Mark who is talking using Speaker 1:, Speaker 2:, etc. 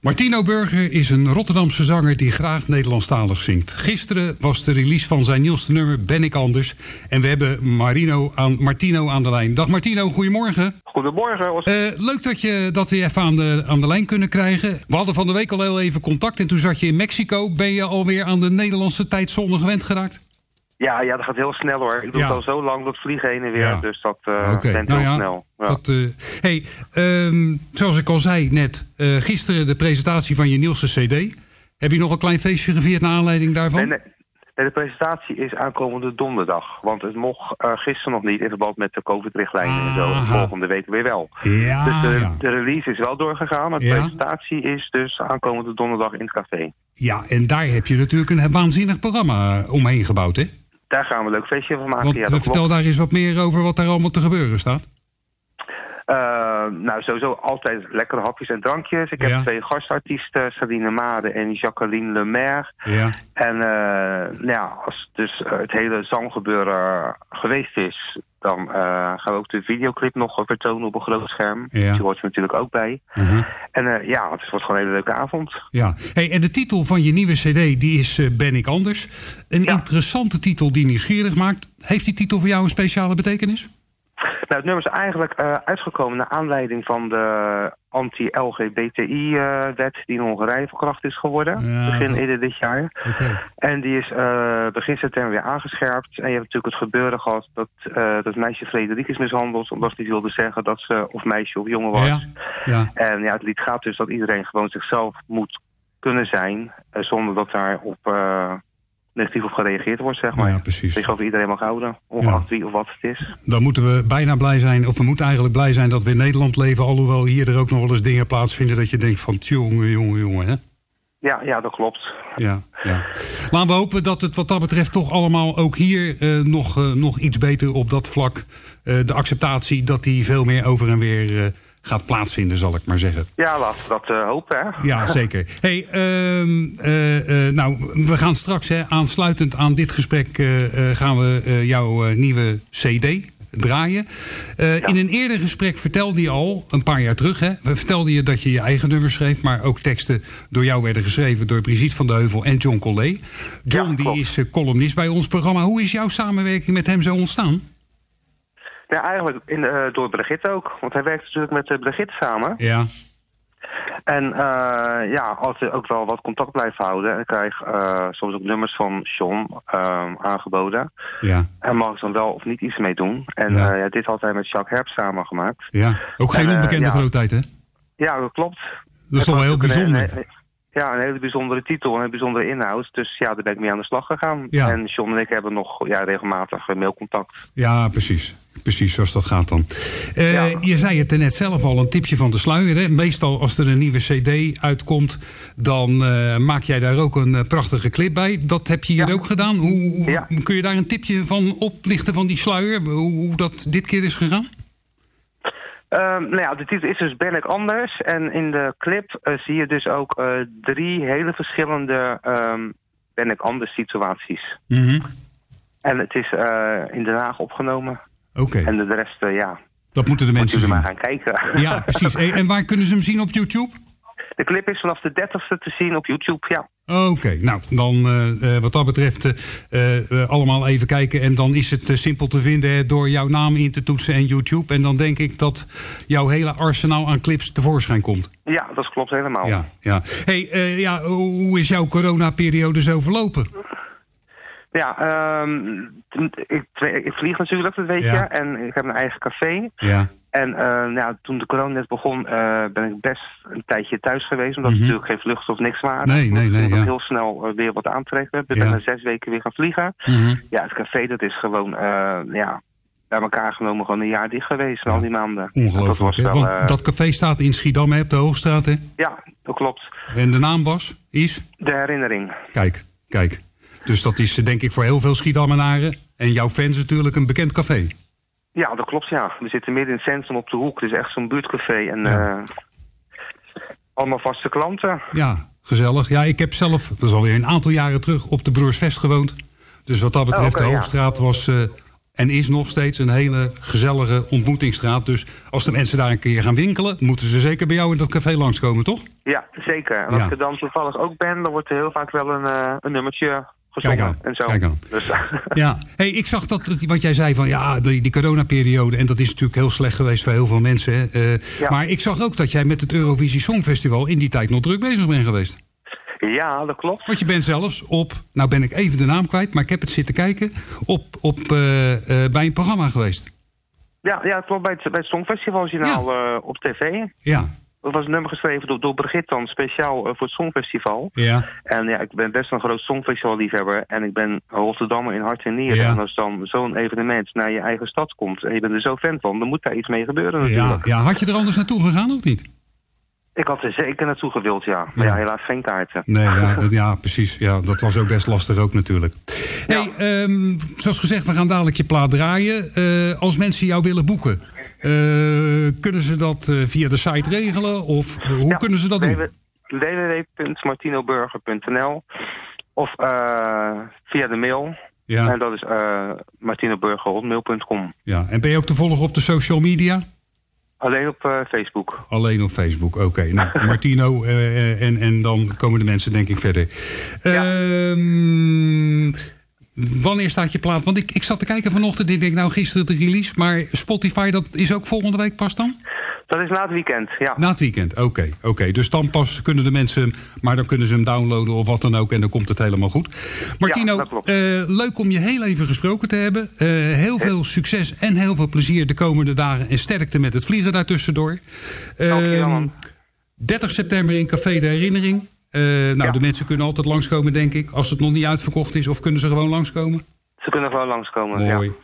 Speaker 1: Martino Burger is een Rotterdamse zanger die graag Nederlandstalig zingt. Gisteren was de release van zijn nieuwste nummer Ben ik anders. En we hebben Martino aan de lijn. Dag Martino, goedemorgen.
Speaker 2: Goedemorgen.
Speaker 1: Leuk dat we je even aan de lijn kunnen krijgen. We hadden van de week al heel even contact en toen zat je in Mexico. Ben je alweer aan de Nederlandse tijdzone gewend geraakt?
Speaker 2: Ja, dat gaat heel snel hoor. Ik doe het al zo lang, dat vliegen heen en weer. Ja. Dus dat bent heel snel. Ja.
Speaker 1: Zoals ik al zei net, gisteren de presentatie van je nieuwste cd. Heb je nog een klein feestje gevierd naar aanleiding daarvan?
Speaker 2: Nee, de presentatie is aankomende donderdag. Want het mocht gisteren nog niet in verband met de COVID-richtlijnen en zo. Volgende week weer wel.
Speaker 1: Ja,
Speaker 2: dus de release is wel doorgegaan. Maar de presentatie is dus aankomende donderdag in het café.
Speaker 1: Ja, en daar heb je natuurlijk een waanzinnig programma omheen gebouwd, hè?
Speaker 2: Daar gaan we een leuk feestje van maken.
Speaker 1: Want, vertel daar eens wat meer over wat daar allemaal te gebeuren staat.
Speaker 2: Sowieso altijd lekkere hapjes en drankjes. Ik heb 2 gastartiesten, Sabine Made en Jacqueline Lemaire. Ja. En als dus het hele zanggebeuren geweest is, dan gaan we ook de videoclip nog vertonen op een groot scherm. Ja. Die hoort er natuurlijk ook bij. En het wordt gewoon een hele leuke avond. Ja.
Speaker 1: Hey, en de titel van je nieuwe cd, die is Ben ik anders. Een interessante titel die nieuwsgierig maakt. Heeft die titel voor jou een speciale betekenis?
Speaker 2: Nou, het nummer is eigenlijk uitgekomen naar aanleiding van de anti-LGBTI-wet die in Hongarije van kracht is geworden. Begin eerder dit jaar. Okay. En die is begin september weer aangescherpt. En je hebt natuurlijk het gebeuren gehad dat meisje Frederik is mishandeld, omdat hij wilde zeggen dat ze of meisje of jongen was. Ja. En het lied gaat dus dat iedereen gewoon zichzelf moet kunnen zijn, zonder dat daar op negatief op gereageerd wordt, zeg maar.
Speaker 1: Ja, precies.
Speaker 2: Ik geloof dat iedereen mag houden, ongeacht wie of wat het is.
Speaker 1: Dan moeten we bijna blij zijn, of we moeten eigenlijk blij zijn dat we in Nederland leven, alhoewel hier er ook nog wel eens dingen plaatsvinden dat je denkt van jongen, hè?
Speaker 2: Ja, dat klopt.
Speaker 1: Ja. Laten we hopen dat het wat dat betreft toch allemaal ook hier nog iets beter op dat vlak, de acceptatie, dat die veel meer over en weer gaat plaatsvinden, zal ik maar zeggen.
Speaker 2: Ja, laten we dat hopen, hè?
Speaker 1: Ja, zeker. Hey, we gaan straks, aansluitend aan dit gesprek, gaan we jouw nieuwe cd draaien. In een eerder gesprek vertelde je al, een paar jaar terug, vertelde je dat je je eigen nummers schreef, maar ook teksten door jou werden geschreven door Brigitte van de Heuvel en John Collé. John, die is columnist bij ons programma. Hoe is jouw samenwerking met hem zo ontstaan?
Speaker 2: Ja, eigenlijk door Brigitte ook. Want hij werkt natuurlijk met Brigitte samen. Ja. En altijd ook wel wat contact blijven houden. En ik krijg soms ook nummers van John aangeboden. Ja. En mag ik dan wel of niet iets mee doen. En dit had hij met Jacques Herp samen gemaakt. Ja,
Speaker 1: ook geen onbekende grootheid, hè?
Speaker 2: Ja, dat klopt.
Speaker 1: Dat is toch wel heel bijzonder.
Speaker 2: Een hele bijzondere titel en een bijzondere inhoud. Dus daar ben ik mee aan de slag gegaan.
Speaker 1: Ja.
Speaker 2: En John en ik hebben nog regelmatig mailcontact.
Speaker 1: Ja, precies. Precies, zoals dat gaat dan. Je zei het er net zelf al, een tipje van de sluier. Hè? Meestal als er een nieuwe cd uitkomt, dan maak jij daar ook een prachtige clip bij. Dat heb je hier ook gedaan. Kun je daar een tipje van oplichten van die sluier? Hoe dat dit keer is gegaan?
Speaker 2: De titel is dus Ben ik anders. En in de clip zie je dus ook 3 hele verschillende Ben ik anders situaties. Mm-hmm. En het is in Den Haag opgenomen.
Speaker 1: Oké.
Speaker 2: En de rest,
Speaker 1: dat moeten de mensen zien.
Speaker 2: Maar gaan kijken.
Speaker 1: Ja, precies. En waar kunnen ze hem zien op YouTube?
Speaker 2: De clip is vanaf de 30e te zien op YouTube, ja.
Speaker 1: Oké, nou, dan wat dat betreft allemaal even kijken. En dan is het simpel te vinden door jouw naam in te toetsen en YouTube. En dan denk ik dat jouw hele arsenaal aan clips tevoorschijn komt.
Speaker 2: Ja, dat klopt helemaal.
Speaker 1: Ja. Hey, hoe is jouw coronaperiode zo verlopen?
Speaker 2: Ja, ik vlieg natuurlijk, dat weet je. En ik heb mijn eigen café. Ja. En toen de corona net begon, ben ik best een tijdje thuis geweest. Omdat er natuurlijk geen vluchten of niks waren. Nee. Ik heel snel weer wat aantrekken. Ik ben na 6 weken weer gaan vliegen. Mm-hmm. Ja, het café dat is gewoon, bij elkaar genomen gewoon een jaar dicht geweest. Al die maanden.
Speaker 1: Ongelooflijk, hè? Want dat café staat in Schiedam, op de Hoogstraat, hè?
Speaker 2: Ja, dat klopt.
Speaker 1: En de naam is?
Speaker 2: De Herinnering.
Speaker 1: Kijk. Dus dat is denk ik voor heel veel Schiedammenaren en jouw fans natuurlijk een bekend café. Ja,
Speaker 2: dat klopt, ja. We zitten midden in het centrum op de hoek. Het is echt zo'n buurtcafé. En allemaal vaste klanten.
Speaker 1: Ja, gezellig. Ja, ik heb zelf, dat is alweer een aantal jaren terug, op de Broersvest gewoond. Dus wat dat betreft, de Hoofdstraat was en is nog steeds een hele gezellige ontmoetingsstraat. Dus als de mensen daar een keer gaan winkelen, moeten ze zeker bij jou in dat café langskomen, toch?
Speaker 2: Ja, zeker. En als ik er dan toevallig ook ben, dan wordt er heel vaak wel een nummertje gezongen en zo.
Speaker 1: Kijk aan.
Speaker 2: Dus.
Speaker 1: Ja, hey, ik zag dat wat jij zei van die coronaperiode, en dat is natuurlijk heel slecht geweest voor heel veel mensen. Hè? Maar ik zag ook dat jij met het Eurovisie Songfestival in die tijd nog druk bezig bent geweest.
Speaker 2: Ja, dat klopt.
Speaker 1: Want je bent zelfs nou ben ik even de naam kwijt, maar ik heb het zitten kijken, bij een programma geweest.
Speaker 2: Ja, klopt. Bij het Songfestivaljournaal op tv.
Speaker 1: Ja.
Speaker 2: Dat was een nummer geschreven door Brigitte dan, speciaal voor het Songfestival.
Speaker 1: Ja.
Speaker 2: En ik ben best een groot Songfestivalliefhebber. En ik ben Rotterdammer in hart en nieren.
Speaker 1: Ja.
Speaker 2: En als dan zo'n evenement naar je eigen stad komt en je bent er zo fan van, dan moet daar iets mee gebeuren natuurlijk.
Speaker 1: Ja, had je er anders naartoe gegaan of niet?
Speaker 2: Ik had er zeker naartoe gewild, ja. Maar helaas geen kaarten.
Speaker 1: Nee, precies. Ja, dat was ook best lastig ook natuurlijk.
Speaker 2: Ja.
Speaker 1: Hey, zoals gezegd, we gaan dadelijk je plaat draaien. Als mensen jou willen boeken, kunnen ze dat via de site regelen? Of hoe kunnen ze dat doen?
Speaker 2: www.martinoburger.nl of via de mail.
Speaker 1: Ja.
Speaker 2: En dat is martinoburger@mail.com.
Speaker 1: Ja, en ben je ook te volgen op de social media?
Speaker 2: Alleen op Facebook.
Speaker 1: Alleen op Facebook, oké. Nou, Martino, en dan komen de mensen denk ik verder. Wanneer staat je plaat? Want ik zat te kijken vanochtend en ik denk, gisteren de release. Maar Spotify, dat is ook volgende week pas dan?
Speaker 2: Dat is na het weekend, ja.
Speaker 1: Na het weekend, oké. Dus dan pas kunnen de mensen, maar dan kunnen ze hem downloaden of wat dan ook. En dan komt het helemaal goed. Martino,
Speaker 2: dat klopt.
Speaker 1: Leuk om je heel even gesproken te hebben. Heel veel succes en heel veel plezier de komende dagen. En sterkte met het vliegen daartussendoor.
Speaker 2: Dank je wel, man.
Speaker 1: 30 september in Café de Herinnering. De mensen kunnen altijd langskomen, denk ik. Als het nog niet uitverkocht is, of kunnen ze gewoon langskomen?
Speaker 2: Ze kunnen gewoon langskomen,
Speaker 1: Mooi.
Speaker 2: ja.